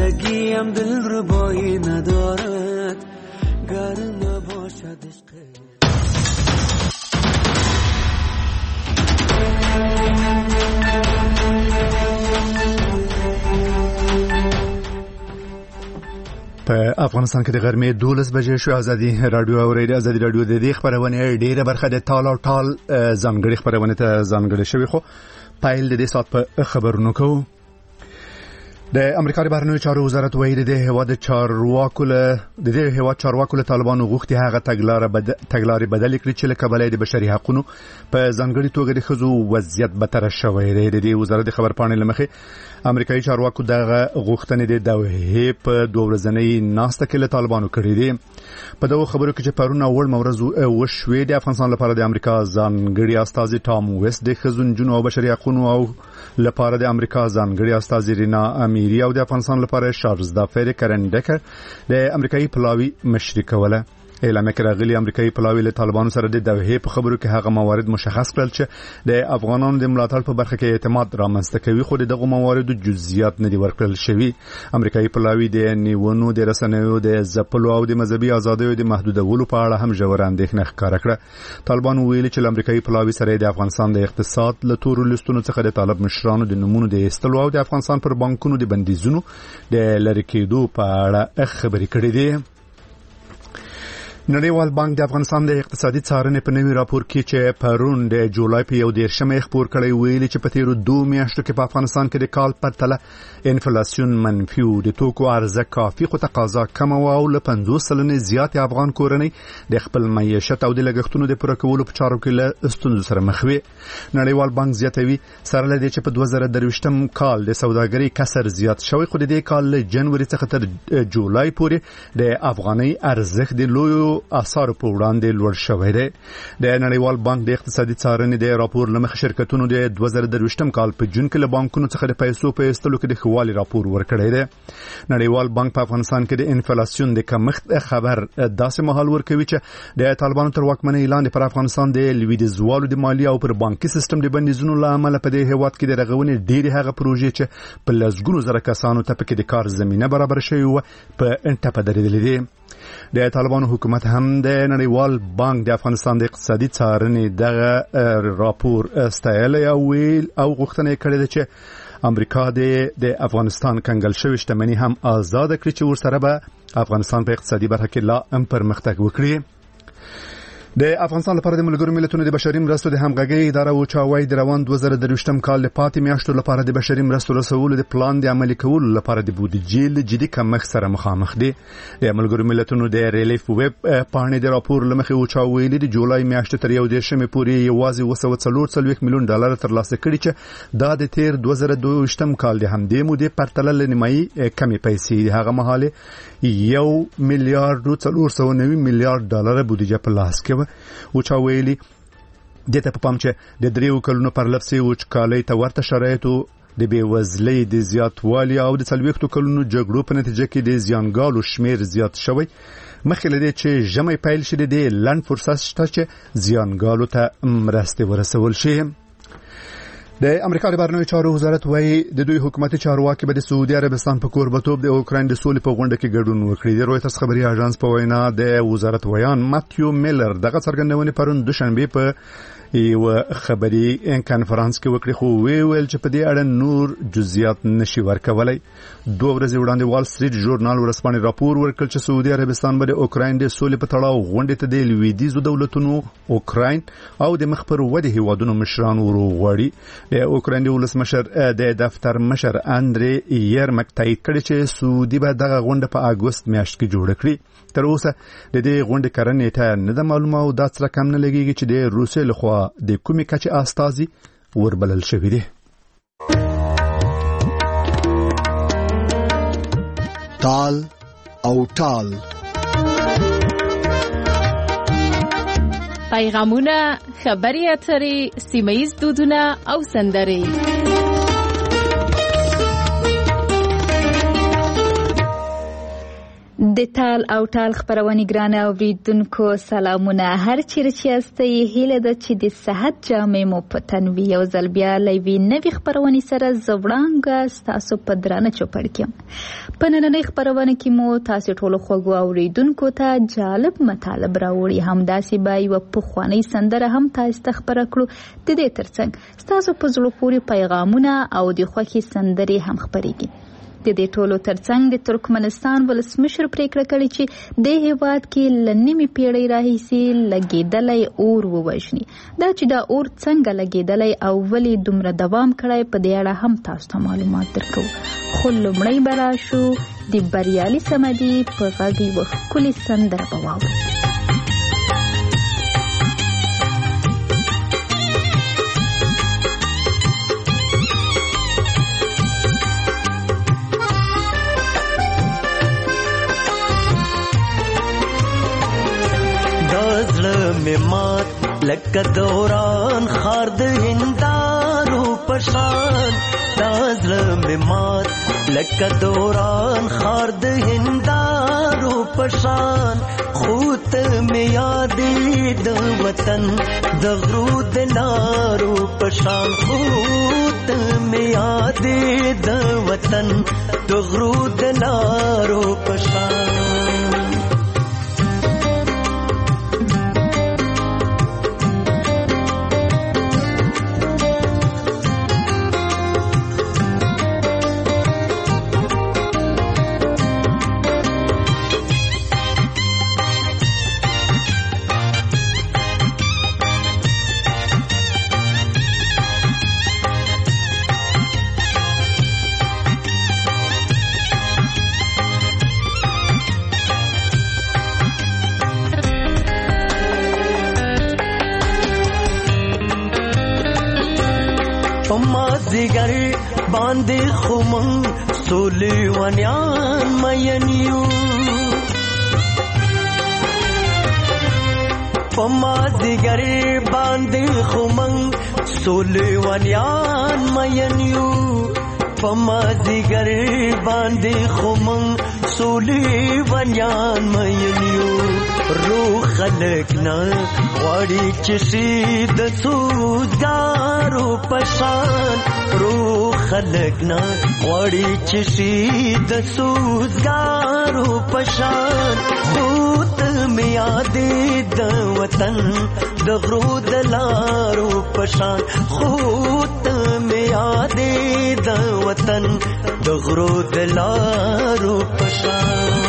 زندگیم دلربایی ندارد گر نباشد عشق. په افغانستان کې د غرمې 12 بجې شو. ازادي رادیو او ریډیو ازادي رادیو د دې خبرونه ډیره برخه د ټال او ټال ځانګړي خبرونه ته ځانګړي شوی. خو پایل د دې سات په خبرونو کو د امریکا د بهرنیو چارو وزارت وایي د هیواد چارواکو له طالبانو غوښتي هغه تګلارې بدل کړي چې له کبله د بشري حقوقو په ځانګړي توګه د ښځو وضعیت بدتر شوی دی. د دې وزارت د خبرپاڼې لمخې امریکایي چارواکو دغه غوښتنې د دوحې په 2 ورځنۍ ناسته کې له طالبانو کړې دي. په دغه خبرو کې چې پرون اول مورز وشوې د افغانستان لپاره د امریکا ځانګړي استازي ټام ویست د ښځو جنو او بشري حقوقو او لپاره د امریکا ځانګړي استازي رینا امیری او د افغانستان لپاره شارلز دافر کرندکر د امریکایي پلاوی مشري کوله. اعلان کړی امریکایي پلاوی له طالبانو سره د دوحې په خبرو کې هغه موارد مشخص کړل چې د افغانانو د ملاتړ په برخه کې اعتماد رامنځته کوي، خو دغه مواردو جزئیات نه دي ورکړل شوی. امریکایي پلاوی د نیونو د رسنیو د ځپلو او د مذهبي ازادیو د محدودولو په اړه هم ژور اندېښنه ښکاره کړه. طالبان ویلي چې امریکایي پلاوی سره د افغانستان د اقتصاد له تورو لستونو څخه د طالب مشرانو د نمونه د استلو او د افغانستان پر بانکونو د بندیزونو د لری کېدو په اړه خبرې کړې دي. نړیوال بانک د افغانستان د اقتصادي څارنې په نوي راپور کې چې پرون د جولای په 11 خبر کړی ویلي چې په تیرو 2 میاشتو کې په افغانستان کې د کال پرتله انفلیسیون منفي او د توکو عرضه کافي خو تقاضا کم او له 50% زیات افغان کورنۍ د خپل معیشت او د لګښتونو د پوره کولو په چارو کې له ستونزو سره مخ وي. نړیوال بانک زیاتوي سره لدې چې په 2023 کال د سوداګرۍ کسر زیات شوی، خو د دې کال له جنوري څخه تر جولای پورې د افغاني ارزښت د لوی اثر په وړاندې لوړ شوی دی. د نړیوال بانک د اقتصادي څارنې د راپور لمخې شرکتونو د 2023 کال په جون کې له بانکونو څخه د پیسو په ایستلو کې د ښوالي راپور ورکړی دی. نړیوال بانک په افغانستان کې د انفلیسیون د کمښت خبر داسې مهال ورکوي چې د طالبانو تر واکمنۍ لاندې پر افغانستان د لویدیځوالو د مالی او پر بانکي سیستم د بندیزونو له امله په دې هیواد کې د رغونې ډېرې هغه پروژې چې په لسګونو زره کسانو ته پکې د کار زمینه برابر شوې وه په ټپه درېدلې دي. د طالبانو حکومت هم د نړیوال بانک د افغانستان د اقتصادي څارنې دغه راپور ستایلی او غوښتنه کړې ده چې امریکا د افغانستان کنګل شوی شتمنۍ هم آزاد کړي چې ورسره به افغانستان په اقتصادي برخه کې لا هم پرمختګ وکړي. د افغانستان لپاره د ملګرو ملتونو د بشري مرستو د همغږۍ اداره وچاوي د روان 2023 کال د پاتې میاشتو لپاره د بشري مرستو رسولو د پلان د عملي کولو لپاره د بودیجې له جدي کمښت سره مخامخ دي. د ملګرو ملتونو د ریلیف ویب پاڼې د راپور لمخې وچاوي د جولای میاشتې تر 11 پورې یوازې 240 میلیون ډالر ترلاسه کړي چې دا د تیر 2022 کال د همدې مودې پرتله له نیمایي کمې پیسې هغه مهاله 1.490 میلیارډ ډالر بودیجه په لاس کې وچاویلی. دته په پام چې د 3 کلونو پر لفظي وچکالۍ ته ورته شرایطو د بیوزلۍ د زیاتوالي او د 40 کلونو جګړو په نتیجه کې د زیانګالو شمیر زیات شوی، مخکې لدې چې ژمي پیل شې د لند فرصت شته چې زیانګالو ته مرستې ورسول شي. د امریکا د بهرنیو چارو وزارت وايي د دوی حکومتي چارواکي به د سعودي عربستان په کوربتوب د اوکراین د سولې په غونډه کې ګډون وکړي. د رویټرز خبري اژانس په وینا د وزارت ویان ماتیو میلر دغه څرګندونه پرون دوشنبه په یو خبري کانفرنس کې وکړي، خو ویل چې په دې اړه نور جزئیات نشي ورکولای. 2 ورځې وړاندې وال سټریټ ژورنال ورسپانې راپور ورکړ چې سعودي عربستان به د اوکراین د سولې په تړاو غونډې ته د لویدیځو دولتونو اوکراین او د مخبر ودی هیوادونو مشران وروغواړي. د اوکراین د ولسمشر د دفتر مشر اندري یرمک تایید کړی چې سعودي به دغه غونډه په اگست میاشت کې جوړ کړي. تر اوسه د دې غونډې کارنې ته نه د معلومه او دا څه کم نه لګیږي چې د روسیې لخوا د کومې کچې استازي وربلل شوی دی. تال او ټال پیغامونه، خبري اترې، سیمه‌ییز دودونه او سندرې. د ټال او ټال خبرونه ګرانه اوریدونکو سلامونه هر چیرې چې یاستئ هیله ده چې د صحت جامې مو په تن وي یو ځل بیا لوي نوې خبرونه سره زوړانګه تاسو په درانه چوپړ کې په نننۍ خبرونه کې مو تاسو ټول خوږو اوریدونکو ته جالب مطالب راوړي همداسې به یو پخوانی سندره هم تاسو ته خبره کړو د دې ترڅنګ تاسو په زړه پورې پیغامونه او د خوښي سندري هم خبرېږي د دې ټولو ترڅنګ د ترکمنستان ولسمشر پریکړه کړې چې د هیواد کې لنیمه پیړۍ راهیسې لګیدلای اور ووژني دا چې دا اور څنګه لګیدلای او ولې دومره دوام کړای په دې اړه هم تاسو ته معلومات درکو خو لومړی برا شو د بریالي سمدي په غږی وکولي سندره بواو مات لکه دوران خار د هندارو پشان دازله مات لکه دوران خار د هندارو پشان خوت می یادې د وطن د غرو د لارو پشان خوت می یادې د وطن د غرو د لارو پشان مازیګر باندې خمن سولې ونیان مینیو مازیګر باندې خمن سولې ونیان مینیو مازیګر باندې خمن سولې ونیان مینیو روح خلقنا غواړي چې سي د سوزګارو پشان روح خلقنا غواړي چې سي د سوزګارو پشان خوت می یادې د وطن د غرو د لارو پشان خوت می یادې د وطن د غرو د لارو پشان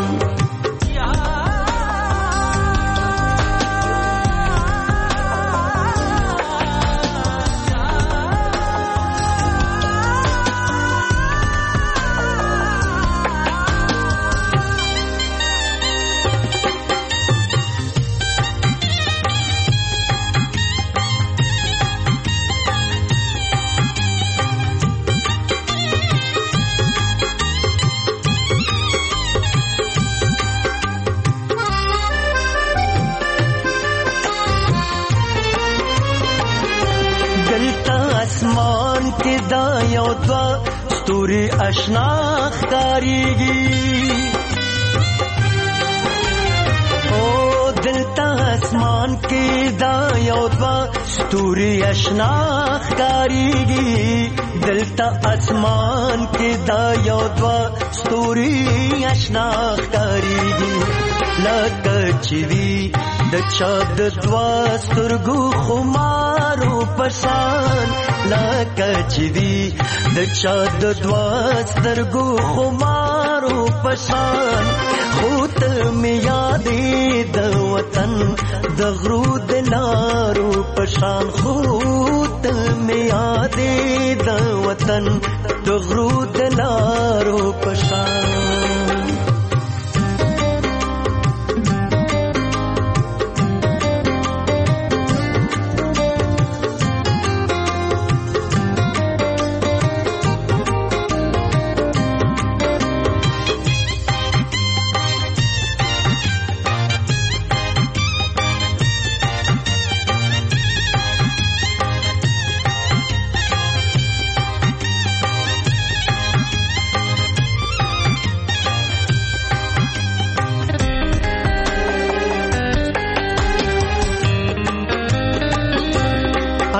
आसमान के दायों द्वा स्तूरी अशना ख़ारीगी ओ दिलता आसमान के दायों द्वा स्तूरी अशना ख़ारीगी दिलता आसमान के दायों द्वा स्तूरी अशना ख़ारीगी लकचवी د چا د دوا سترګو خمارو پشان لکه چې وي د چا د دوا سترګو خمارو پشان خوت می یادې د وطن د غرو د لارو پشان خوت می یادې د وطن د غرو د لارو پشان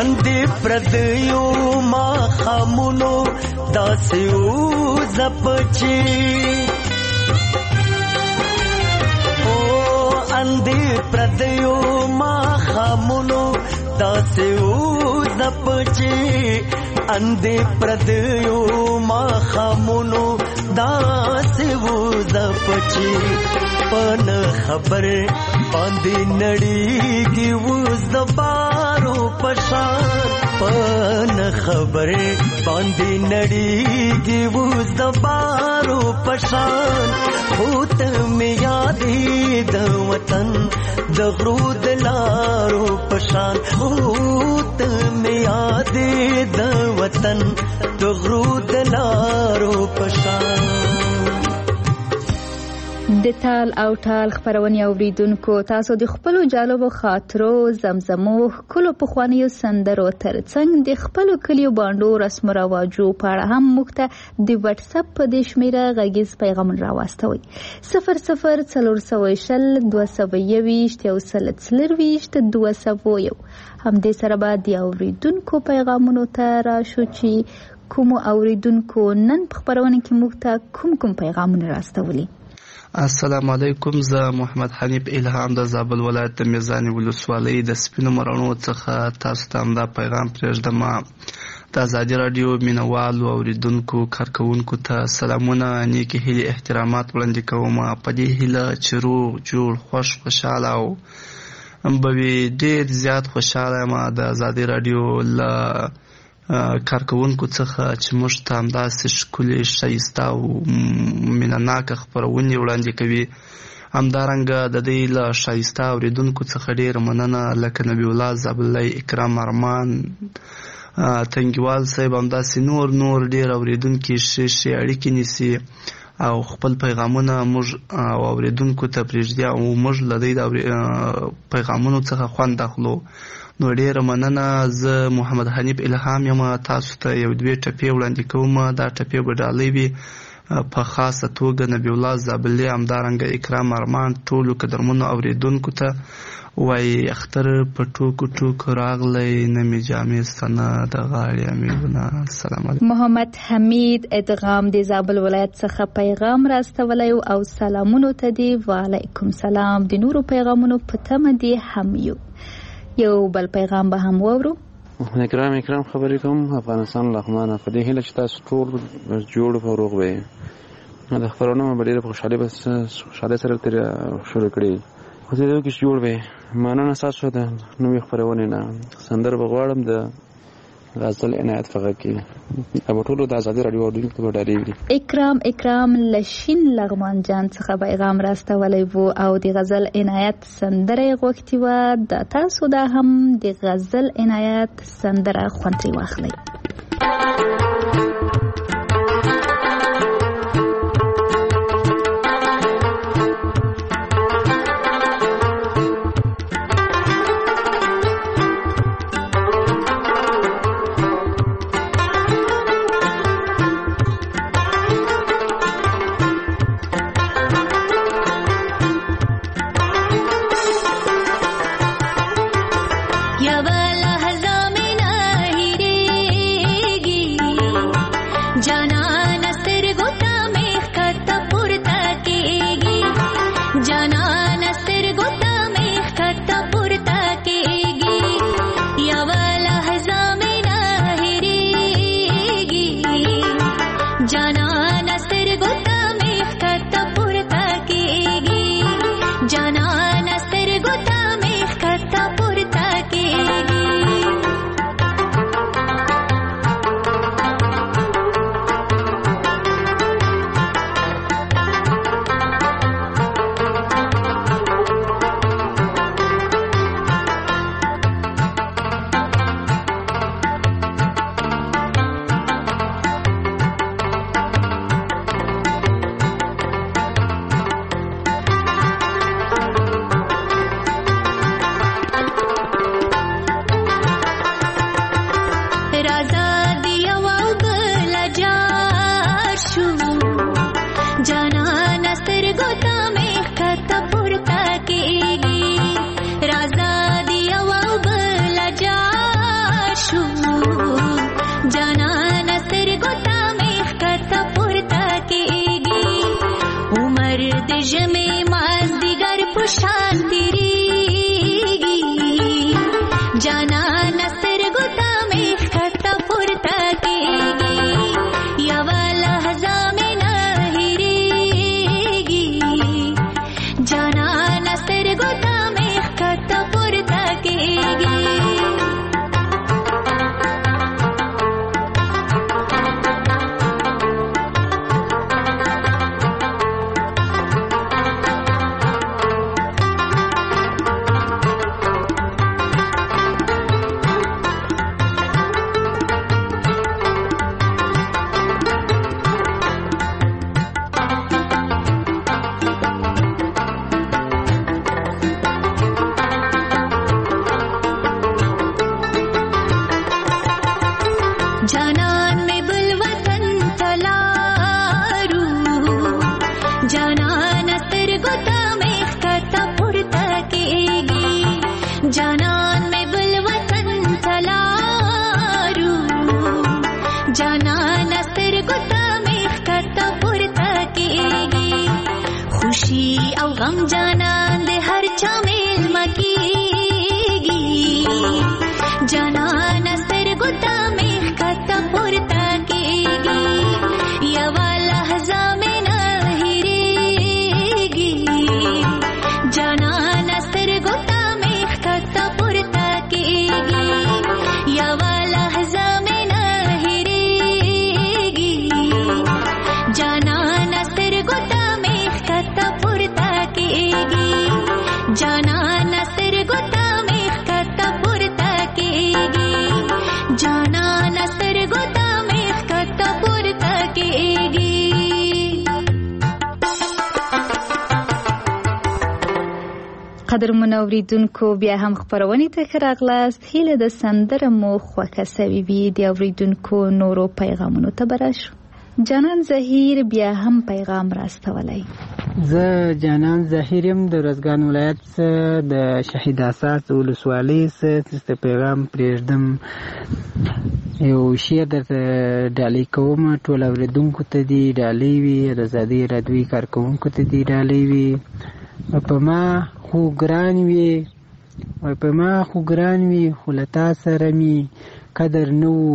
اندې پردیو ما خامونو داسې وځپچې اندې پردیو ما خامونو داسې وځپچې اندې پردیو ما خامونو داسې وځپچې پن خبر باندې نړیږي وز د بارو پشان پن خبر باندې نړیږي وز د بارو پشان هوت مې یادې د وطن د غرو د لارو پشان هوت مې یادې د وطن د غرو د لارو پشان. د تال او ټال خبرونې اوریدونکو تاسو د خپلو جالبو خاطرو زمزمو ښکلو پخوانیو سندرو ترڅنګ د خپلو کلیو بانډو رسم و رواجو په اړه هم موږ ته د وټساپ په دې شمیره غږیز پیغامونه راواستوئ 004221 همدې سره به د اوریدونکو پیغامونو ته راشو چې کوم اوریدونکو نن په خبرونه کې موږ ته کوم پیغامونه راستولي. السلام علیکم، زه محمد حنیف الهام د زابل ولایت د میزانی ولسوالۍ د سپینو مرانو څخه تاسو ته دا پیغام پرېږدم. د ازادي راډیو مینوالو اوریدونکو کارکوونکو ته سلامونه، نیکې هیلې احترامات وړاندې کوم. په دې هیله چې روغ جوړ خوشحاله او به وي ډېر زیات خوشحاله یم د ازادي راډیو له کارکوونکو څخه چې موږ ته همداسې ښکلې ښایسته او مینهناکه خپرونې وړاندې کوي. همدارنګه د دې له ښایسته اورېدونکو څخه ډېره مننه لکه نبی الله زابلۍ، اکرام ارمان، تنګیوال صاحب، همداسې نور ډېر اورېدونکي ښې اړیکې نیسي او خپل پیغامونه موږ اورېدونکو ته پرېږدي او موږ له دې پیغامونو څخه خوند اخلو. نو ډېره مننه. زه محمد حنیف الهام یم، تاسو ته یو دوې ټپې وړاندې کوم. دا ټپې به ډالۍ وي په خاصه توګه نبی الله زابلي، همدارنګه اکرام ارمان، ټولو قدرمنو اورېدونکو ته وایي اختر په ټوکو راغلی، نه مې جامې سنه د غاړې امیلونه. السلام علیکم. محمد حمید ادغام د زابل ولایت څخه پیغام راستولی او سلامونو ته دی. وعلیکم سلام. د نورو پیغامونو په تمه دی هم یو بل پیغام به هم وورو. اکرام خبرې کوم. افغانستان لغمانه په دې هیله چې تاسو ټول جوړ او روغ وئ. د خبرونو مې ډېره په خوشحالۍ سره شروع کړې. خو دې کې جوړ وئ. مننه تاسو ته. نوې خبرونه نه سندر بغواړم د غزل عنایت فقط کې ابو ټولو د ازادي رادیو اورېدونکو ته ډالۍ. اکرام لشین لغمان جان څخه پیغام راستولی وو او د غزل عنایت سندره غوښتې وه. د تاسو دا هم د غزل عنایت سندره خوند ترې واخلئ. خوشي او غم جانان د هر چا میل مکیږي جانان سترګو ته مخ کته پورته کیږي یو لحظه مې نه هېرېږي جانان سترګو ته مخ کته پورته کیږي یو لحظه مې نه هېرېږي جانان سترګو ته مخ کته پورته کیږي جانان سترګو ته مخ کته پورته کیږي جانان سترګو ته مخ کته پورته کیږي. قدرمن اوریدونکو بیا هم خبرونه ته راغلاست. هیله د سندره مو خوښه سوي وي د اوریدونکو نورو پیغامونو ته براشو. جانان زهیر بیا هم پیغام راستولی. زه جانان زهیر یم د روزګان ولایت د شهید اساس ولسوالۍ څخه پیغام پرېږدم. یو شعر درته ډالۍ کوم. ټول اوریدونکو ته دې ډالۍ وي، د ازادۍ راډیوي کارکوونکو ته دې ډالۍ وي. په ما خو ګران وي، په ما خو ګران وي، خو له تا سره مې قدر نه و.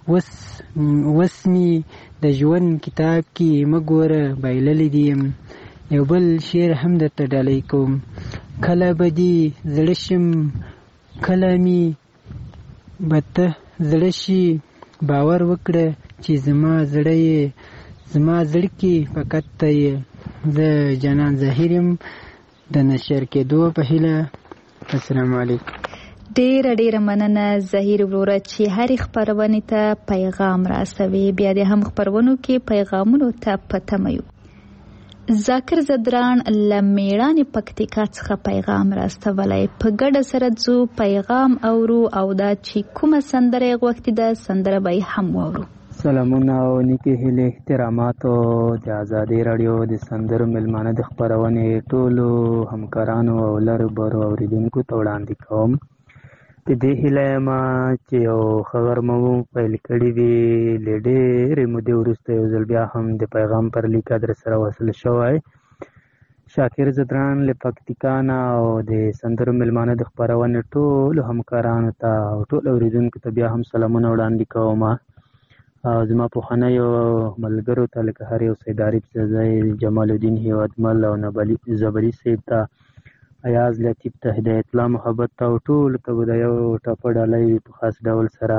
اوس مې د ژوند کتاب کې مه ګوره بایللی دي یم. یو بل شعر هم درته ډالۍ کوم. کله به دې زړه شم، کله مې به ته زړه شي، باور وکړه چې زما زړه یې، زما زړه کې فقط ته یې. زه جانان زهیر یم د نشر کېدو په هیله. السلام علیکم. ډیره مننه زهیر وروره چې هر خبرونه ته پیغام راسوي. بیا د هم خبرونو کې پیغامونو ته پتمایو. ذاکر زدران لمیړان پکتیکا څخه پیغام راستولی. په ګډه سره ځو پیغام اورو او دا چې کومه سندره غوښتې ده سندره به هم واورو. سلامونه او نیکې هیلې احتراماتو د ازادۍ راډیو د سندرو میلمانه د خپرونې ټولو همکارانو او لرو برو اوریدونکو ته وړاندې کوم. د دې هیله یم چې یو ښه غرمه مو پیل کړې وي. له ډېرې مودې وروسته یو ځل بیا هم د پیغام پر لیک در سره وصل شوی. شاکر زدران له پکتیکا نه او د سندرو میلمانه د خپرونې ټولو همکارانو ته او ټولو اوریدونکو ته بیا هم سلامونه وړاندې کوم. زما پخوانیو ملګرو ته لکه هر یو سید عارف زئی، جمال الدین هیوادمل او زبري صاحب ته، ایاز لطیف ته، هدایت الله محبت ته او ټولو ته به د یو ټاپه ډالۍ په خاص ډول سره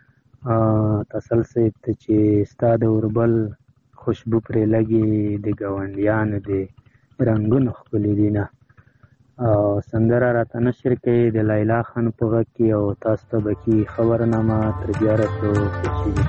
تسل صاحب ته چې ستا د اوربل خوشبو پرې لګي د ګاونډیانو د رنګونو ښکلي دینه. سندره راته نشر کوي د لیلا خان په غږ کې او تاسو ته به کې خبرنامه تر بیا رسو. خوشي دي.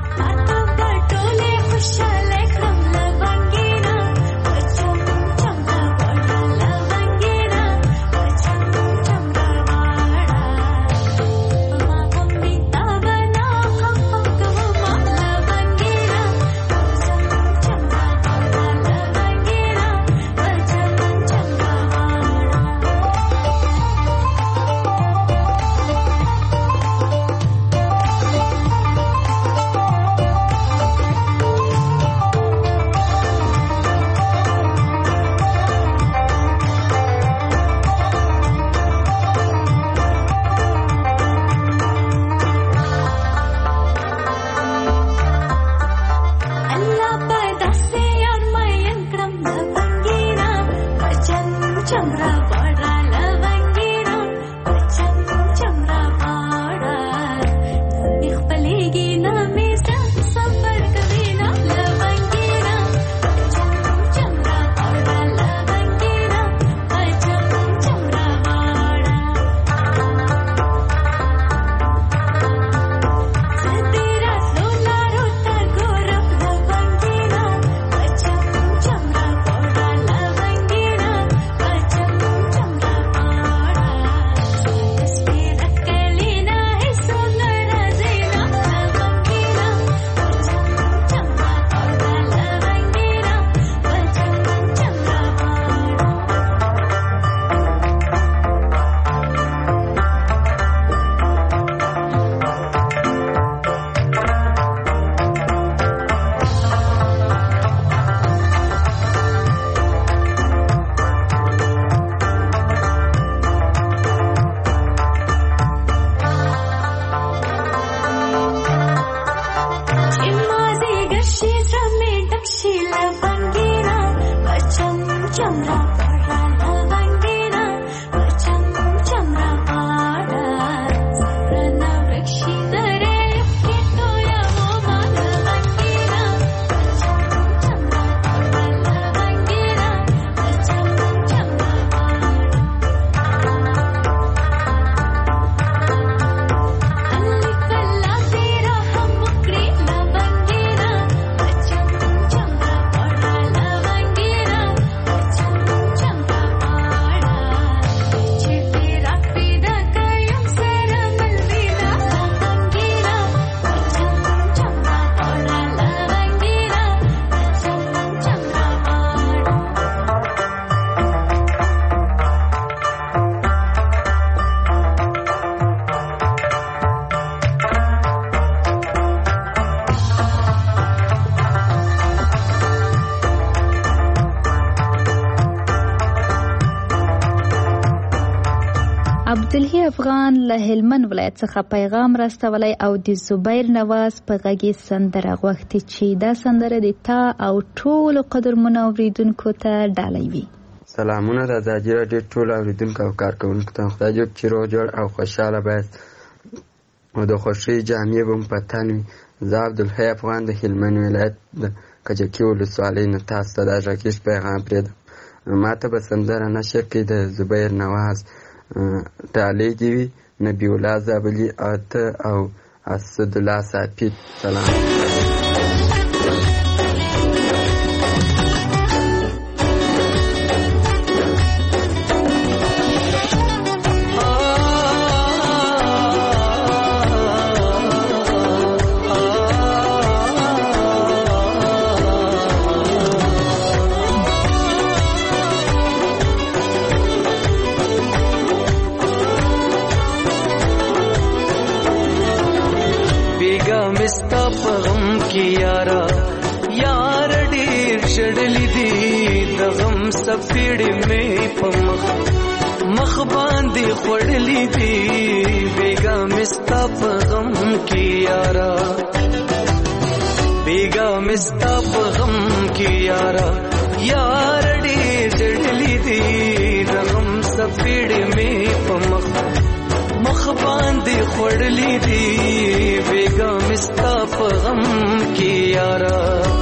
عبدالهی افغان له هلمند ولایت څخه پیغام راستولی او د زبیر نواز په غږیز سندره غوښتي چې دا سندره د تا او ټولو قدرمنو اوریدونکو ته ډالۍ وي. سلامونه د ازادي راډیو ټولو اوریدونکو او کارکوونکو ته. خدای دې چې روغ جوړ او خوشحاله باید او د خوښۍ جامې به مو په تن وي. زه عبدالهی افغان د هلمند ولایت د کجکي ولسوالۍ نه تاسو ته دا غږیز پیغام پرېږدم. ما ته به سندره نشر کړي د زبیر نواز ډالۍ دې وي نبی الله زابلي او اسدالله صافي. سلام. سپیړې مې په مخ باندې خوړلې دي بیګا مستا په غم کې یارا بیګا مستا په غم کې یارا یار ډېر جړلې دي د غم سپیړې مې په مخ باندې خوړلې دي بیګا مستا په غم کې یارا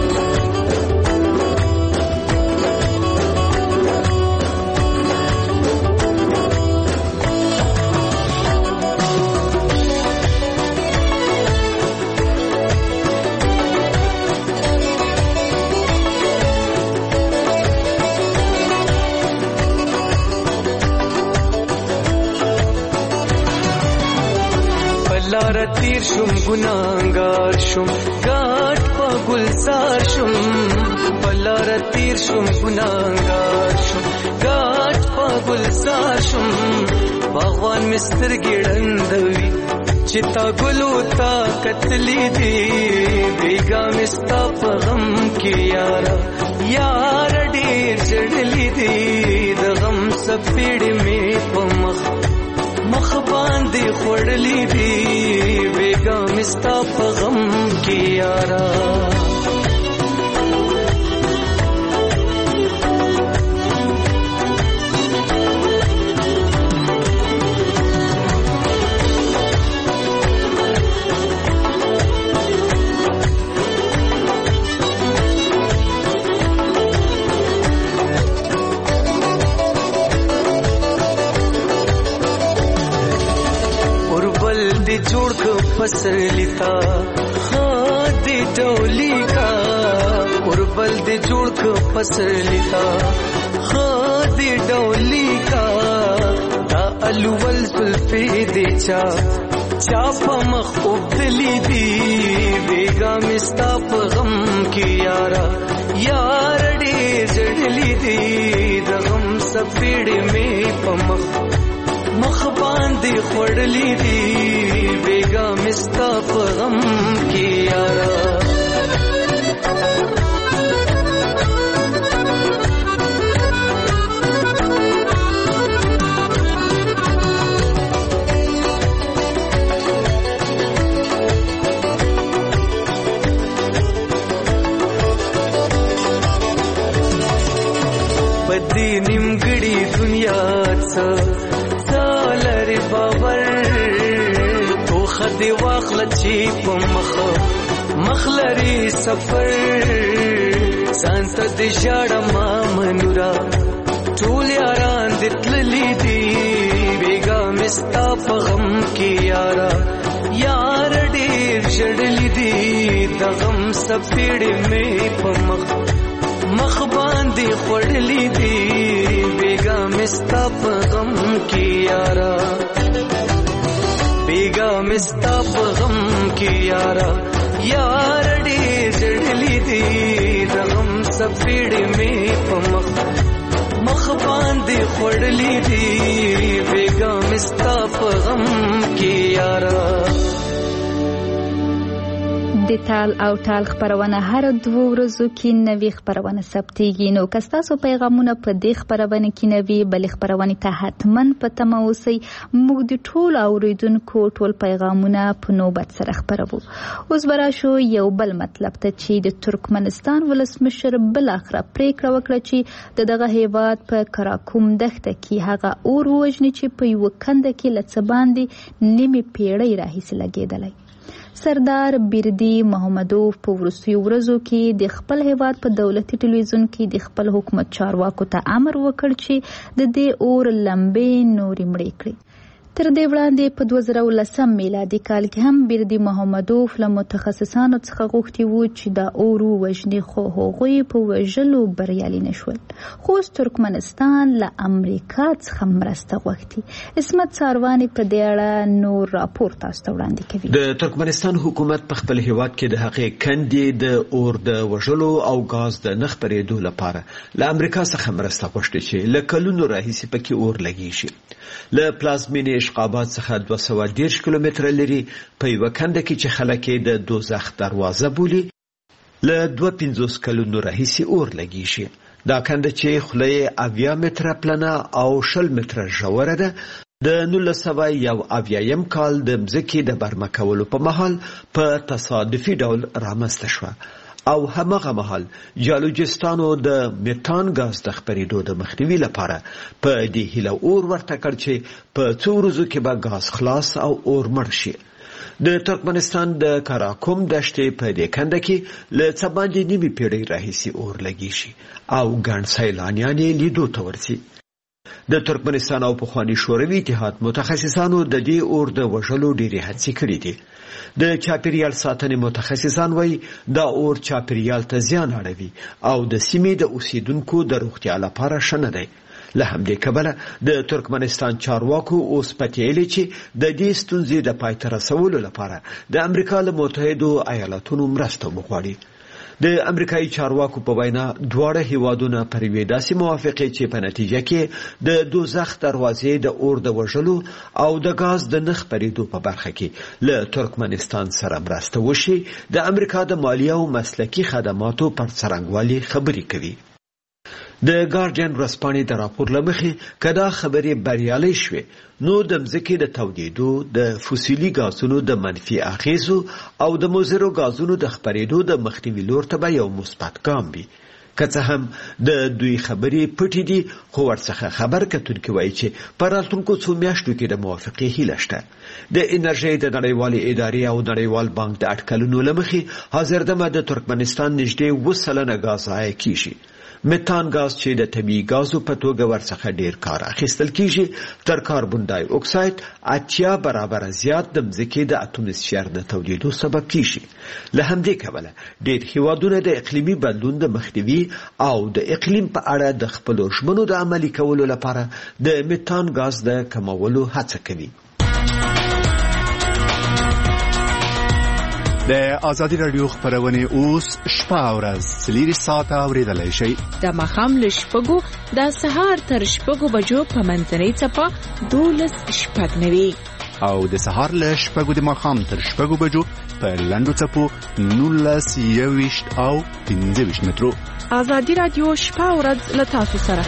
لار تیر شم ګناهګار شم ګاټ په ګلزار شم بلار تیر شم ګناهګار شم ګاټ په ګلزار شم باغوان مستر ګړندوي چې تا ګلو تا کتلې دي بیګا مستا په غم کې یارا یار ډېر جړلې دي د غم سپېړې مې په مخ باندې خوړلې دي بیګا مستا په غم کې یارا जोड़ को पसलिता हाँ दे डोली का उर्बल दे जोड़ को पसलिता हाँ दे डोली का दा अलवल सुल्फे दे चापा मखूबली दी बेगा मिस्ता गम की यारा यार डे जड़ली दी दगम सपेड़े में मख बांधे खोड़ली दी बेगा मिस्ता गम की यारा پدې نیمګړي دنیا څه لري باور تو خدي واخل چې په مخ لري سفر سانت دې جاړه ما منورا ټول یاران دې تللي دي بیګا مستا په غم کې یارا یار ډېر شړلې دي د غم سپېړې مې په مخ باندې خړلې دي بیګا مستا په غم کې یارا بیګا مستا په غم کې یارا یار ډېر شړلې دي د غم سپېړې مې په مخ باندې خړلې دي بیګا مستا په غم کې یارا. د تال او ټال خبرونه هر 2 ورځو کې نوې خبرونه ثبتېږي. نو که ستاسو پیغامونه په دې خبرونه کې نوې بلې خبرونه ته حتما په تمه اوسئ. موږ د ټول اوریدونکو ټول پیغامونه په نوبت سره خبرو. اوس به راشو یو بل مطلب ته چې د ترکمنستان ولسمشر بالاخره پریکړه وکړه چې دغه هیواد په کراکوم دښته کې هغه اور ووژني چې په یو کنده کې له څه باندې نیمې پیړۍ راهیسې لګېدلی. سردار بیردي محمدوف په وروستیو ورځو کې د خپل هیواد په دولتي ټلویزیون کې د خپل حکومت چارواکو ته امر وکړ چې د دې اور لمبې نورې مړې کړي. تر دې وړاندې په 2010 میلادي کال کې هم بیردي محمدوف له متخصصانو څخه غوښتي وو چې دا اور ووژني، خو هغوی په وژلو بریالي نشول. خو ترکمنستان له امریکا څخه مرسته غوښتي. عصمت ساروانی په دې اړه نور راپور تاسو ته وړاندې کوي. د ترکمنستان حکومت په خپل هیواد کې د هغې کندې د اور د وژلو او غاز د نه خپرېدو لپاره له امریکا څخه مرسته غوښتي چې له کلونو راهیسې پکې اور لګېږي. له پلازمینې اشقاباد څخه 210 کیلومتره لري په یوه کنده کې چې خلک یې د دوزخ دروازه بولي له 250 کلونو راهیسې اور لګېږي. دا کنده چې خوله یې 80 متره پلنه او 20 متره ژوره ده د 1971 کال د مځکې د برمه کولو په مهال په تصادفي ډول رامنځته شوه او همغه مهال جالوجستانو د میتان غاز د خپرېدو د مخنیوي لپاره په دې هیله اور ورته کړ چې په څو ورځو کې به غاز خلاص او اور مړ شي. د ترکمنستان د کراکوم دښتې په دې کنده کې له څه باندې نیمې پیړۍ راهیسې اور لګېږي او ګڼ سیلانیان یې لیدو ته ورځي. د ترکمنستان او پخواني شوروي اتحاد متخصصانو د دې اور د وژلو ډېرې هڅې کړې دي. د چاپیریال ساتنې متخصصان وایي دا اور چاپیریال ته زیان اړوي او د سیمې د اوسیدونکو د روغتیا لپاره ښه نه دی. له همدې کبله د ترکمنستان چارواکو اوس پتیلي چې د دې ستونزې د پای ته رسولو لپاره د امریکا له متحدو ایالاتونو مرسته وغواړي. د امریکایي چارواکو په وینا دواړه هیوادونه پر یوې داسې موافقې چې په نتیجه کې د دوزخ دروازې د اور د وژلو او د غاز د نه خپرېدو په برخه کې له ترکمنستان سره مرسته وشي د امریکا د مالي او مسلکي خدماتو پر څرنګوالي خبرې کوي. د ګارډین ورځپاڼې د راپور له مخې که دا خبرې بریالۍ شوې نو د مځکې د تودېدو د فوسیلي غازونو د منفي اغیزو او د مضرو غازونو د خپرېدو د مخنیوي لور ته به یو مثبت ګام وي. که څه هم د دوی خبرې پټې دي خو ورڅخه خبر کتونکي وایي چې په راتلونکو څو میاشتو کې د موافقې هیله شته. د انرژۍ د نړیوالې ادارې او نړیوال بانک د اټکلونو له مخې حاضردمه د ترکمنستان نږدې 20% غاز ضایع کیږي. میتان غاز چې د طبیعي غازو په توګه ورڅخه ډیر کار اخیستل کیږي تر کاربن ډای اکساید 80 برابر زیات د مځکې د اتموسفیر د تودېدو سبب کیږي. له همدې کبله ډیر هیوادونه د اقلیمي بدلون د مخنیوي او د اقلیم په اړه د خپلو ژمنو د عملي کولو لپاره د میتان غاز د کمولو هڅه کوي. د آزادي رادیو خبرونه اوس شپه ورځ 3 ساعته اوریدلای شئ. د ماښام له 6 د سهار تر 6 بجو په منځنۍ څپه 12:09 او د سهار له 6 د ماښام تر 6 بجو په لنډو څپو 19:20 او 15 مترو. آزادي رادیو شپه ورځ له تاسو سره.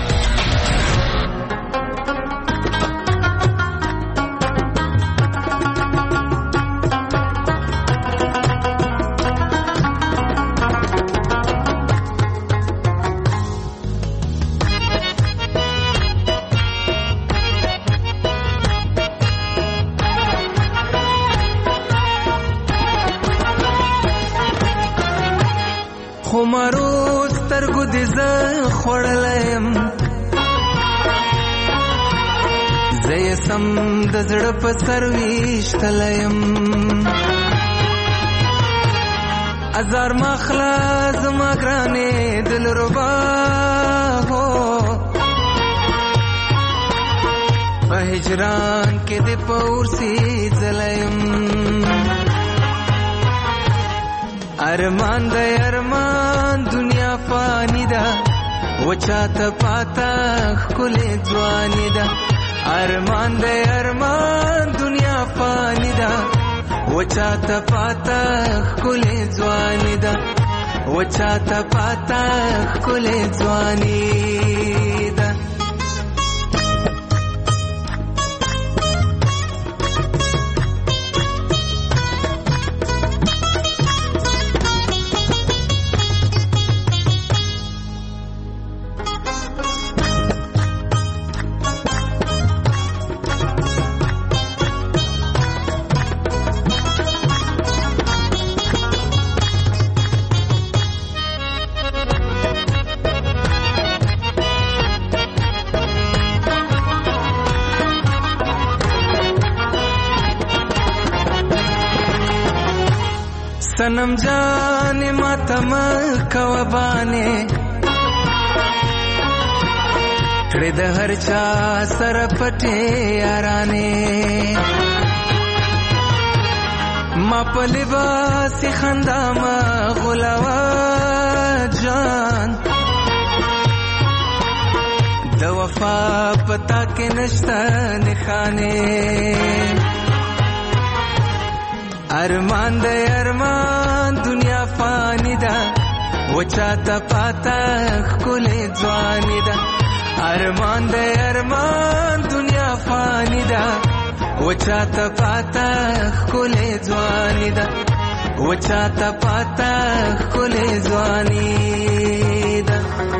قسم د زړه په سر ویشتلیم ازار مخلا زما ګرانې دلربا هو په هجران کې د پورسي ځلیم ارمان د ارمان دنیا فانی ده وچاته پاتا خلې ځواني ده ارمان د ارمان دنیا فانی ده وچاته پاتا خلې ځواني ده وچاته پاتا خلې ځواني ده सनम जाने मातम कवबाने कड़े द हर चा सर पटे याराने मा पलिबास खंदा मा गुलावा जान द वफा पता के नश्ता निखाने ارمان د ارمان دنیا فانی ده وچاته پاتا خلې ځواني ده ارمان د ارمان دنیا فانی ده وچاته پاتا خلې ځواني ده وچاته پاتا خلې ځواني ده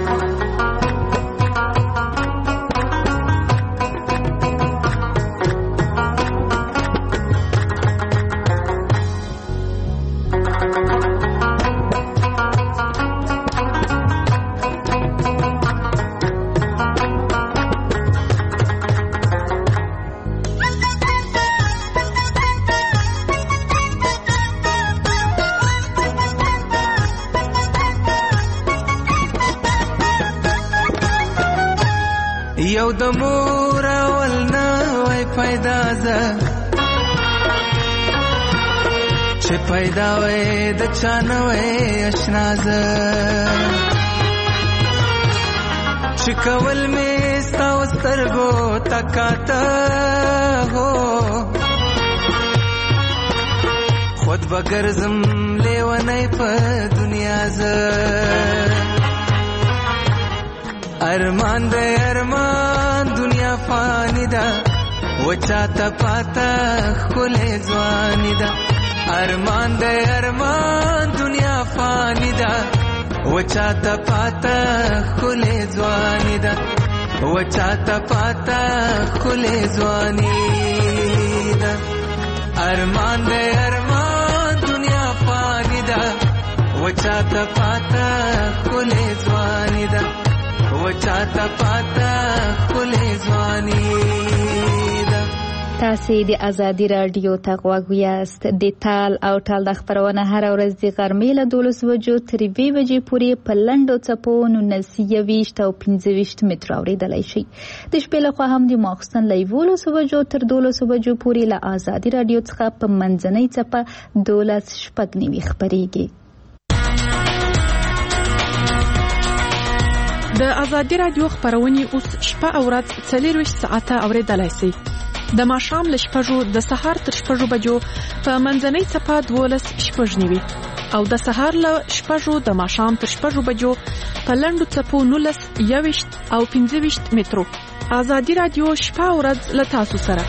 یو د مور اول نه وای پیدا زه چې پیدا وای د چا نه وای اشنا زه چې کول مې ستا سترګو تکاته هو خود بګرځم لیونی په دنیا زه ارمان د ارمان دنیا فانی ده وچاته پاتا خلې ځواني ده ارمان د ارمان دنیا فانی ده وچاته پاتا خلې ځواني ده وچاته پاتا خلې ځواني ده ارمان د ارمان دنیا فانی ده وچاته پاتا خلې ځواني ده وچاته پاتا خلې ځواني ده تاسې د ازادي راډیو ته غوږ یاست د تال او ټال د خپرونه هر ورځ د غرمې له 12 بجو تر 2 بجې پورې په لنډو څپو 19 او 25 متر اورېدلی شي د شپې لخوا هم د ماخوستن له 11 بجو تر 12 بجو پورې له ازادي راډیو څخه په منځنۍ څپه 12 شپږ نوي خپرېږي د ازادي راډیو خبرونه اوس شپه او ورځ 24 ساعته اوریدلای شئ د ماښام له 6 د سهار تر 6 بجو په منځنۍ څپه 12 شپږ نیوي او د سهار له 6 د ماښام تر 6 بجو په لنډو څپو 19 21 او 25 مترو ازادي راډیو شپه او ورځ له تاسو سره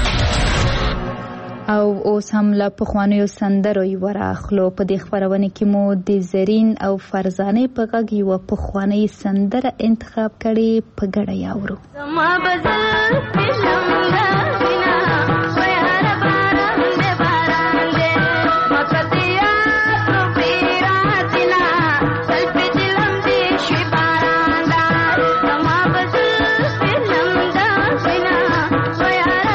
او اوس هم له پخوانیو سندرو یې وراخلو په دې خپرونه کې مو د زرین او فرزانه په غږ یو پخوانی سندره انتخاب کړي په ګډه یاورو زما بزل پښمنه وینا ويار باران دې باران دې مکتیا تو پیراتنا سلپ دلم دې شي باران دا زما بزل پښمنه وینا ويار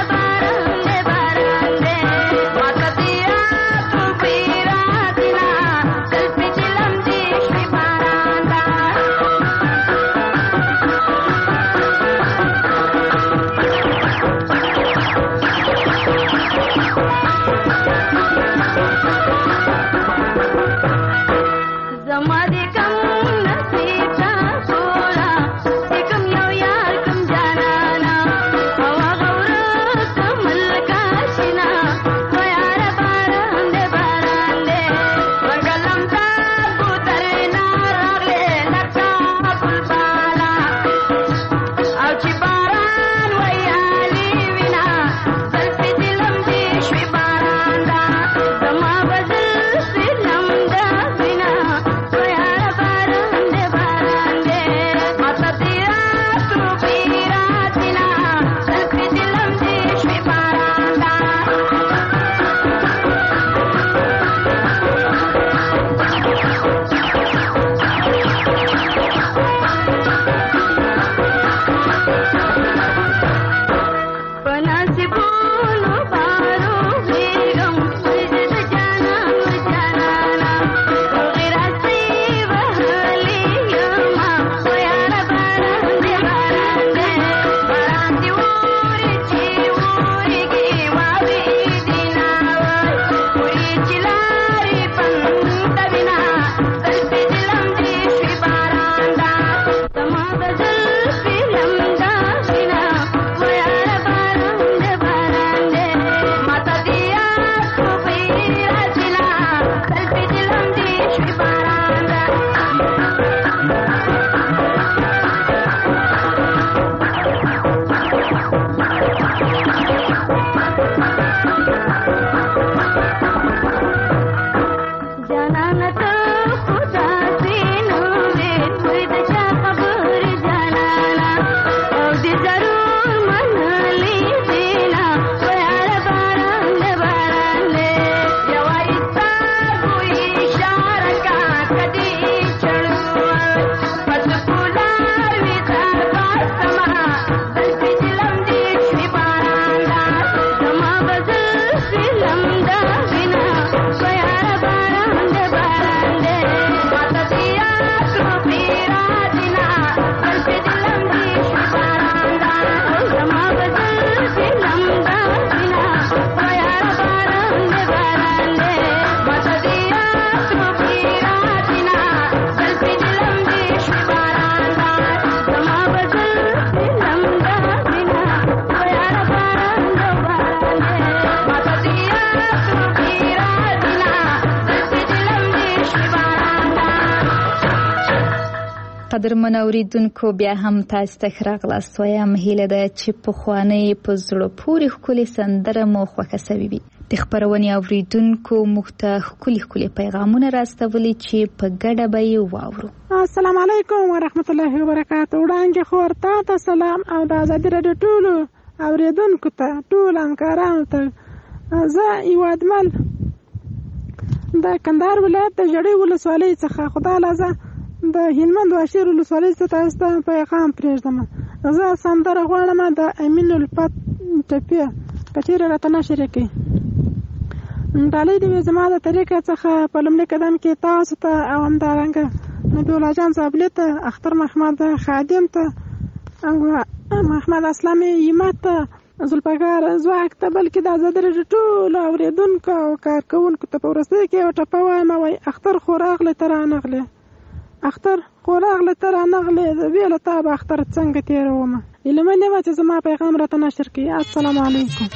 قدرمن اوریدونکو بیا هم تاسو ته راغلاست وایم هیله ده چې پخوانۍ په زړه پورې ښکلې سندره مو خوښه سوې وي. د خپرونې اوریدونکو موږ ته ښکلي پیغامونه راستولي چې په ګډه به یې واورو. السلام علیکم ورحمت الله وبرکاته. وړاندې خور ته سلام او د ازادي راډیو ټولو اوریدونکو ته ټول همکارانو ته. زه یوادمل د کندهار ولایت د ژړۍ ولسوالۍ څخه خدای لازه د هلمند واشیر ولسوالۍ څخه تاسو ته پیغام پرېږدم. زه سندره غواړم د امین الفت ټپې که چېرې راته نشر کړي. ډالۍ د زما د طریقې څخه په لومړي قدم کې تاسو ته او همدارنګه نبي الله جان صابلي ته، اختر محمد خادم ته او محمد اسلامي یمت ته، زلفګار ځواک ته، بلکې د ازادي راډیو ټولو اورېدونکو او کارکوونکو ته په وروستۍ کې یو ټپه وایم. وایي اختر خو راغلی ته رانغلی، اختر خو راغلی ته رانغلی، بې له تا به اختر څنګه تېرومه. هیله منم چې زما پیغام راته نشر کړي. السلام علیکم.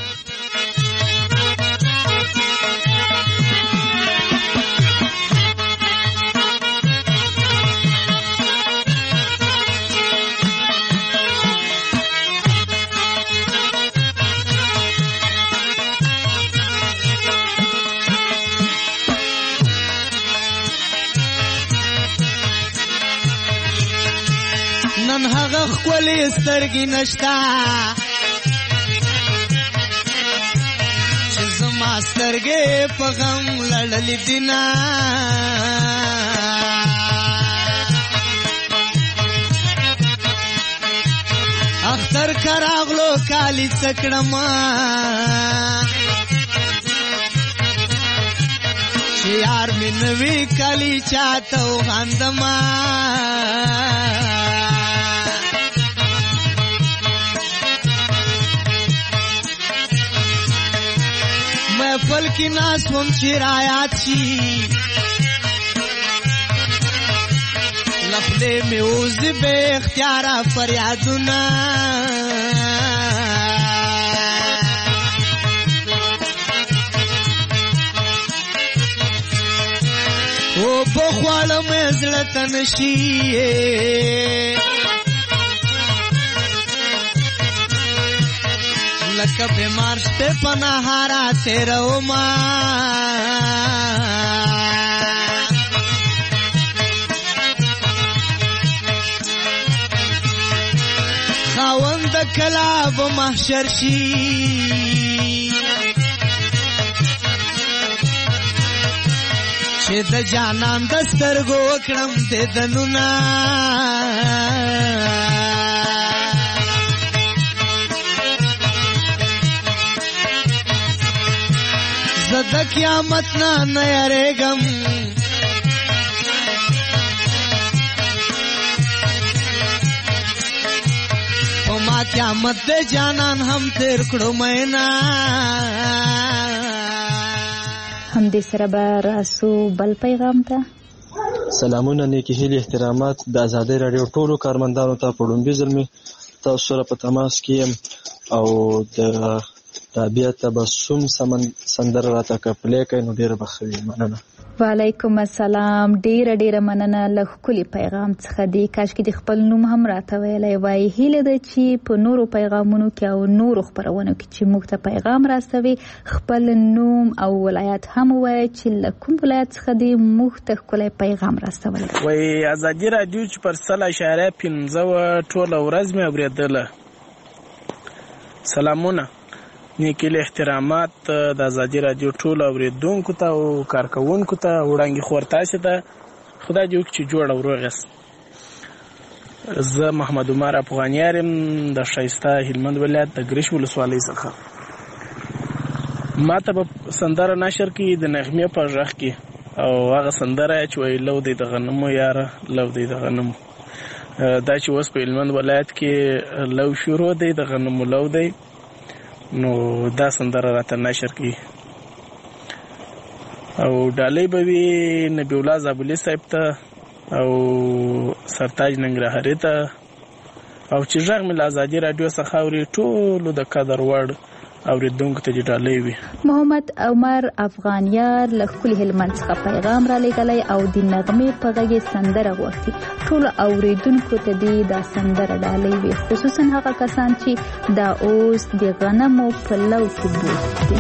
نن هغه ښکلې سترګې نشته چې زما سترګې په غم لړلې دینه. اختر که راغلو کالي څه کړمه چې یار مې نوي کالي چاته وغندمه. محفل کی ناس هم چې رایات شي لفظې مې اوزي بې اختیاره فریادونه. او بخواله مې زړه ته نشي لکه بیمار شپه په نهاره تېرومه. خاوند د کلا به محشر شي چې د جانان د سترګو وکړم دیدنونه. زه د قیامت نه یریږم په ما قیامت د جانان هم تیر کړو مینا. همدې سره به راسو بل پیغام ته. سلامونه، نیکی هیلې، احترامات د ازادي راډیو ټولو کارمندانو ته. په لومړي ځل مې تاسو سره په تماس کې یم او د رابعه تبسم سندره راته پلې کړئ نو ډېره به ښه وي. مننه. وعلیکم السلام. ډیره مننه له ښکلي پیغام څخه. دی کاشکې د خپل نوم هم راته ویلی وای. هیله ده چې په نورو پیغامونو کې او نورو خپرونو کې چې موږ ته پیغام راستوي خپل نوم او ولایت هم ووایي چې له کوم ولایت څخه دی موږ ته ښکلی پیغام راستولی. وایي ازادي راډیو چې پر 100.15 ټوله ورځ مې اورېدله. سلامونه، نیکی له احترامات د ازادي راډیو ټولو اوریدونکو ته او کارکوونکو ته. وړاندې خور تاسو ته خدای دې وکړي چې جوړ او روغ یاست. زه محمد عمر افغانیار یم د ښایسته هلمند ولایت د ګرش ولسوالۍ څخه. ما ته به سندره نشر کړي د نغمې په غږ کې او هغه سندره چې وایي لو دی د غنمو یاره لو دی د غنمو. دا چې اوس په هلمند ولایت کې لو شروع دی د غنمو لو دی نو دا سندره راته نشر کړي. او ډالۍ به وي نبي الله زابلي صاحب ته او سرتاج ننګرهاري ته او چې غږ مې له ازادي راډیو څخه اوري ټولو د قدر وړ اوریدونکو ته دې ډالۍ وي. محمد عمر افغانیار له ښکلي هلمند څخه پیغام را لېږلی او د نغمې په غږ یې سندره غوښتي. ټولو اوریدونکو ته دې دا سندره ډالۍ وي، خصوصا هغه کسان چې دا اوس د غنمو په لو کې بوخت دي.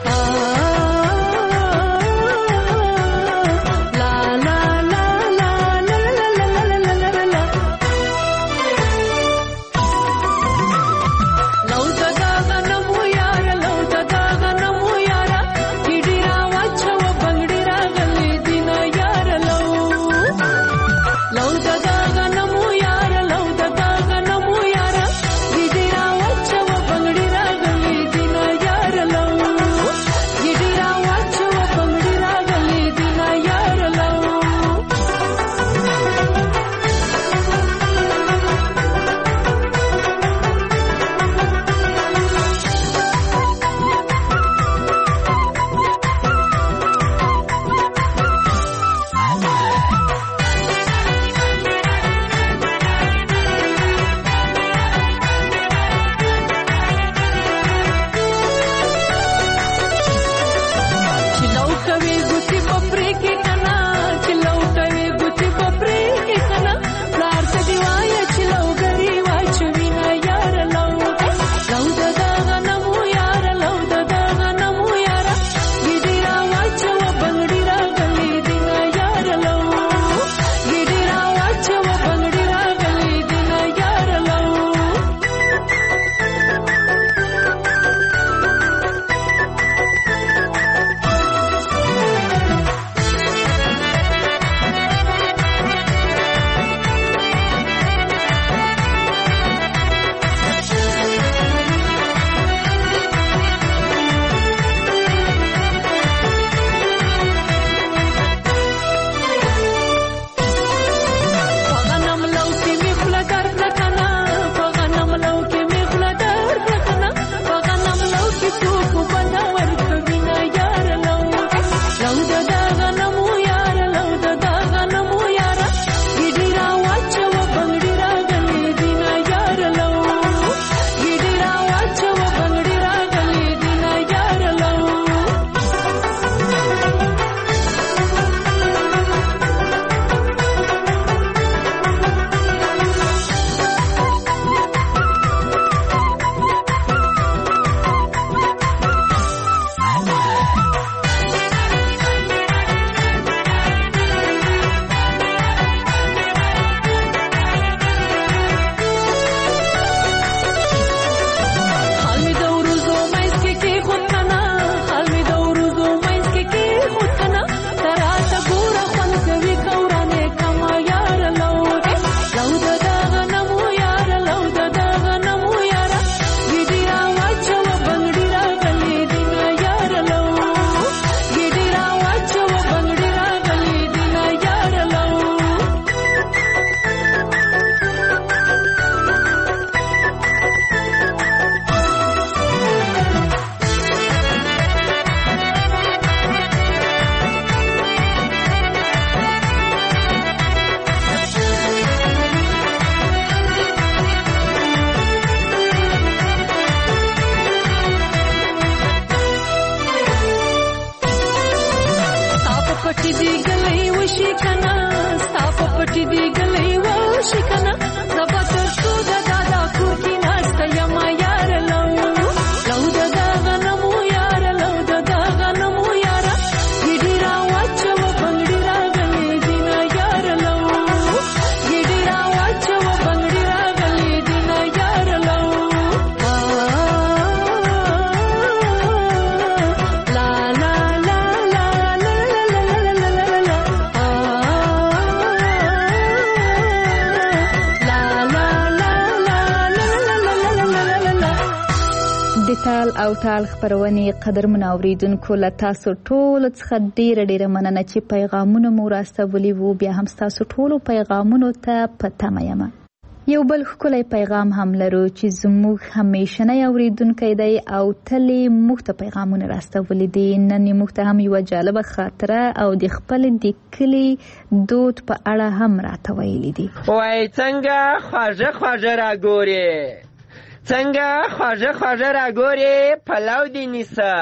تال او تال خبرونه قدرمن اوریدونکو له تاسو ټول څخه ډیره مننه چې پیغامونه مو راستولي وو. بیا هم تاسو ټول پیغامونو ته پته یم. یو بل ښکلی پیغام هم لرو چې زموږ همیشنی اوریدونکی دی او تل موږ ته پیغامونه راستولي دي. نن موږ ته هم یوه جالبه خاطره او د خپل د کلي دود په اړه هم راته ویلي دي. وای څنګه خواږه خواږه راګورې، څنګه خواږه خواږه راګورې، پلو دې نیسه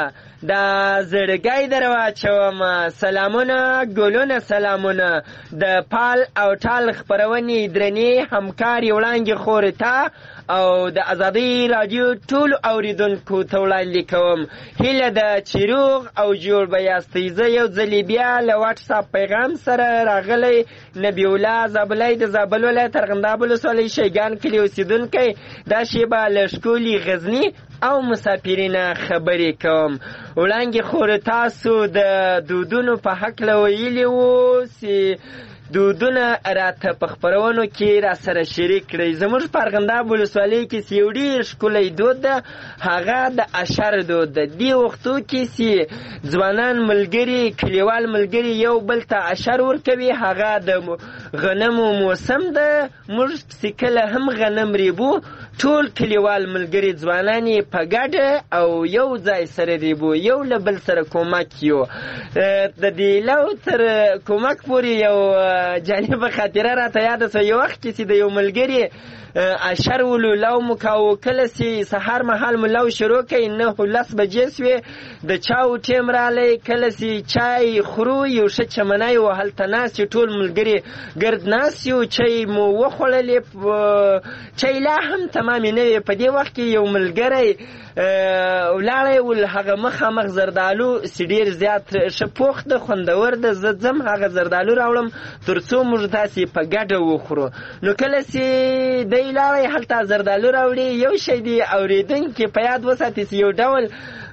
دا زړګی در واچوم سلامونه ګلونه سلامونه د پال او ټال خپرونې درنې همکاري وړاندې خور ته او د ازادۍ راډیو ټولو اوریدونکو ته وړاندې کوم هیله ده چې روغ او جوړ به یاستئ. زه یو ځلې بیا له واټساپ پیغام سره راغلی نبی الله زابلی د زابل ولایت ارغنداب ولسوالۍ شیګان کلي اوسېدونکی دا شیبه له ښکلي غزني او مسافرینه خبرې کوم. وړاندې خور تاسو د دودونو په هکله ویلي وو چې دودونه راته په خپرونو کې را سره شریک کړئ. زموږ په ارغنداب ولسوالۍ کې چې یو ډېر ښکلی دود ده هغه د اشر دود ده. دې وختو کې چې ځوانان ملګري کلیوال ملګري یو بل ته اشر ورکوي هغه د غنمو موسم ده. موږ چې کله هم غنم ریبو ټول کلیوال ملګري ځوانان یې په ګډه او یو ځای سره ریبو یو له بل سره کومک یو. د دې لو تر کومک پورې یو جالبه خاطره راته یاده سوه. یو وخت کې چې د یو ملګري اشر ولو لو مو کاوه کله چې سهار مهال مو لو شروع کړئ 9-10 بجې سوې د چاو ټیم رالی کله چې چای خورو یو ښه چمنی و هلته ناست یو ټول ملګري ګرد ناست یو چای مو وخوړلې چای لا هم تمامې نه وې. په دې وخت کې یو ملګری ولاړی ول هغه مخامخ زردالو چې ډېر زیات ښه پوخ ده خوندور ده. زه ځم هغه زردالو راوړم تر څو موږ داسې په ګډه وخورو. نو کله چې دی لاړی هلته زردالو راوړي یو شی دی اورېدونکي په یاد وساتي چې یو ډول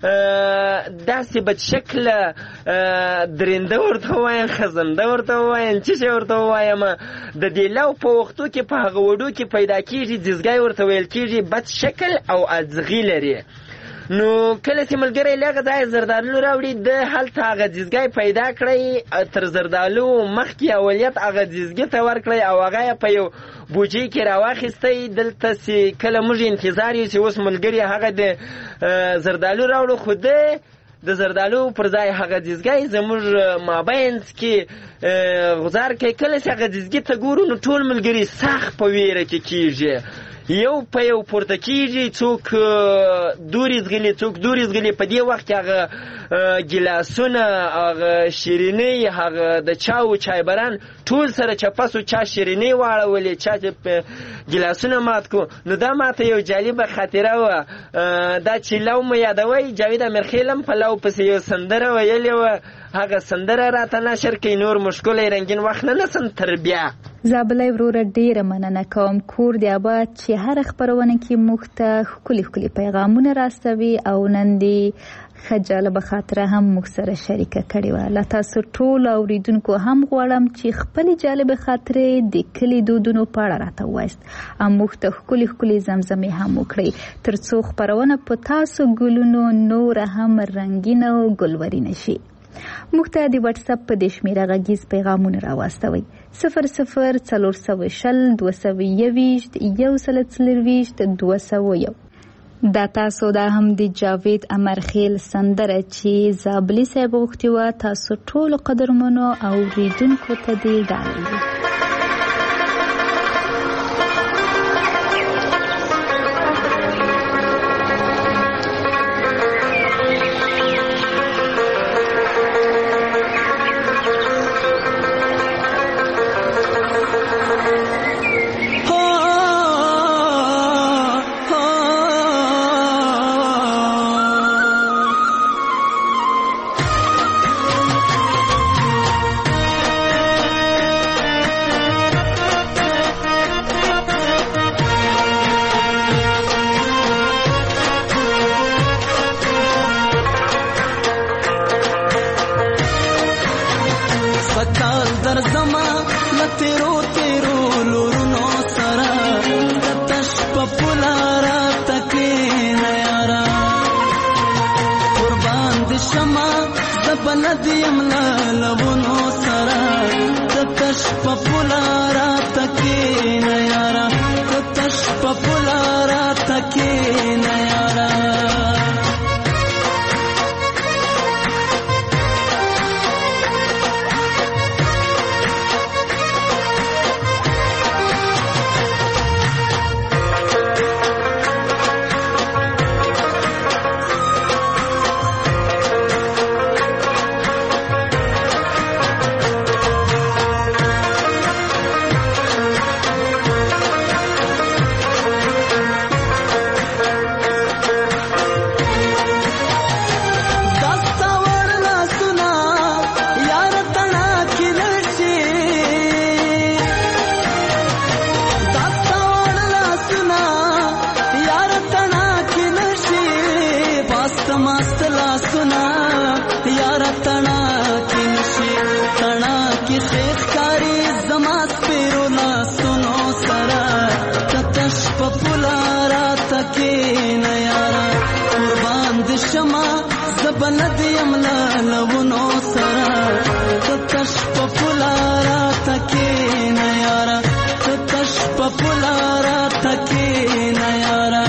داسې بدشکله درنده ورته ووایم خزنده ورته ووایم څه شی ورته ووایم د دې لو په وختو کې په هغه وډو کې پیدا کېږي ځیزګی ورته ویل کېږي بد شکل او اځغي لري. نو کله چې ملګری لږه ځای زردالو راوړي د هلته هغه ځیزګی پیدا کړی تر زردالو مخکې اولیت هغه ځیزګي ته ورکړی او هغه یې په یو بوجۍ کې راواخیستی. دلته چې کله موږ انتظار یو چې اوس ملګري هغه د زردالو راوړو خو د زردالو پر ځای هغه ځیزګی زموږ مابینځ کې غزار کوي. کله چې هغه ځیزګي ته ګورو نو ټول ملګري سخت په ویره کې کېږي یو په یو پورته کېږي څوک دورې زغلي څوک دورې زغلي. په دې وخت کې هغه ګیلاسونه هغه شیرینۍ هغه د چاو چایبران ټول سره چپسو چا شیرینۍ واړولې چا ګیلاسونه مات کو. نو دا ماته یو جالبه خاطره وه. دا چې لو مو یادوئ جاوید امیرخیلم په لو پسې یو سندره ویلې وه هغه سندره راته نشر کړئ. نور مشکلی رنګین وخت نه نسم تر بیا. زابلی وروره ډیره مننه کوم. کور د آباد چې هر خپرونه کې موږ ته ښکلي ښکلي پیغامونه راستوي او نن دې ښه جالبه خاطره هم موږ سره شریکه کړې وه. له تاسو ټولو اوریدونکو هم غواړم چې خپلې جالبې خاطرې د کلي دودونو په اړه راته ووایاست او موږ ته ښکلي ښکلي زمزمې هم وکړئ تر څو خپرونه په تاسو ګلونو نوره هم رنګینه او ګلورینه شي. موږ ته د واټساپ په دې شمېره غږیز پیغامونه راواستوئ 00404221 دا تاسو دا هم د جاوید امرخیل سندره چې زابلی صاحب غوښتې وه تاسو ټولو قدرمنو اوریدونکو ته دې ډالۍ. کېنه یاره قربان د شمه زه به نه د یم له لونو سره ته تش په پوله راته کېنه یاره ته تش په پوله راته کېنه یاره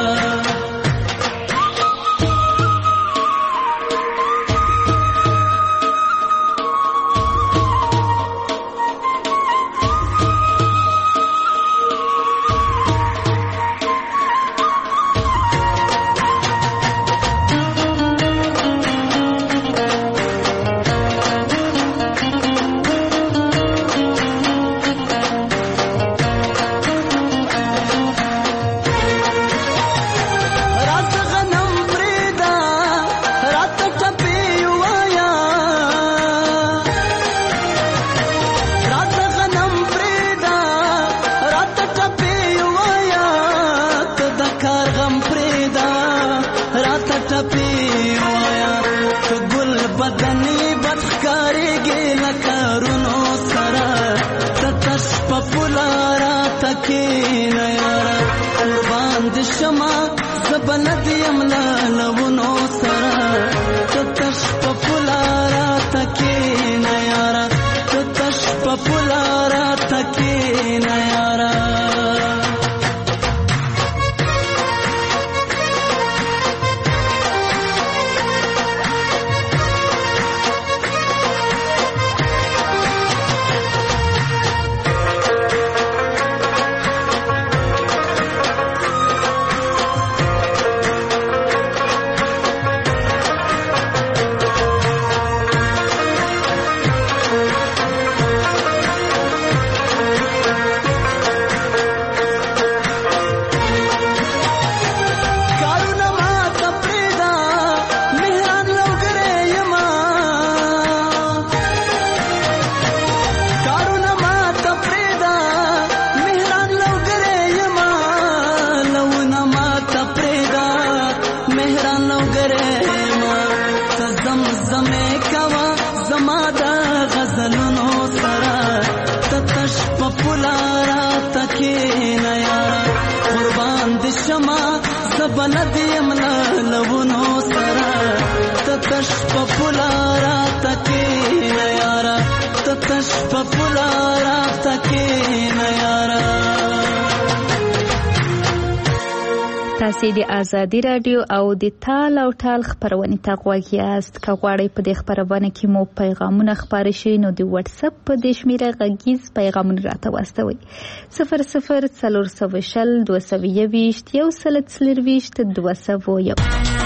تاسې د ازادي رادیو او د تال او ټال خپرونې ته غوږ یاست. که غواړئ په دې خپرونه کې مو پیغامونه خپاره شي نو د واتساپ په دې شمېره غږیز پیغامونه راته واستوئ 00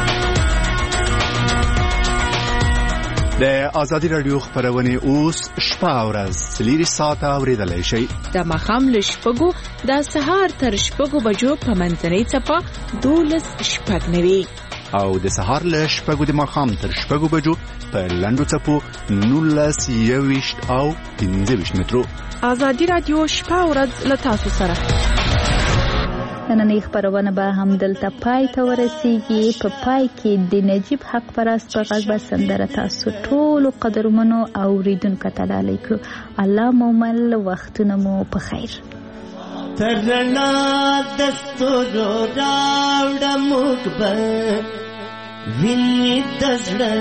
د ازادي رادیو خپرونې اوس شپه او ورځ 4 ساعته اوریدلای شئ. د ماښام له 6 د سهار تر 6 بجو په منځنۍ څپه 12:09 او د سهار له 6 د ماښام تر 6 بجو په لنډو څپو 19:20 او 15 مترو. ازادي رادیو شپه او ورځ له تاسو سره. نننۍ خپرونه به هم دلته پای ته ورسیږي. په پای کې د نجیب حق پرست په غږ به سندره تاسو ټولو قدرمنو اوریدونکو ته ډالۍ کړو. الله مومل وختونه مو په خیر. ترنا دستورو راوړه موږ به ویني د زړه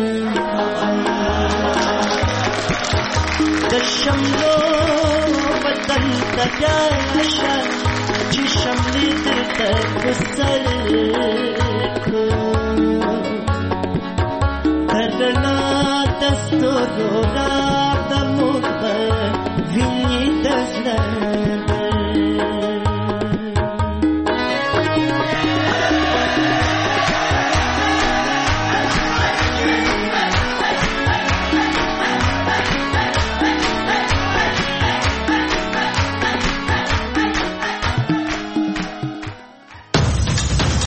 د شملو وطن ته راشه چې شملې درته وسر کړو. ترنا دستورو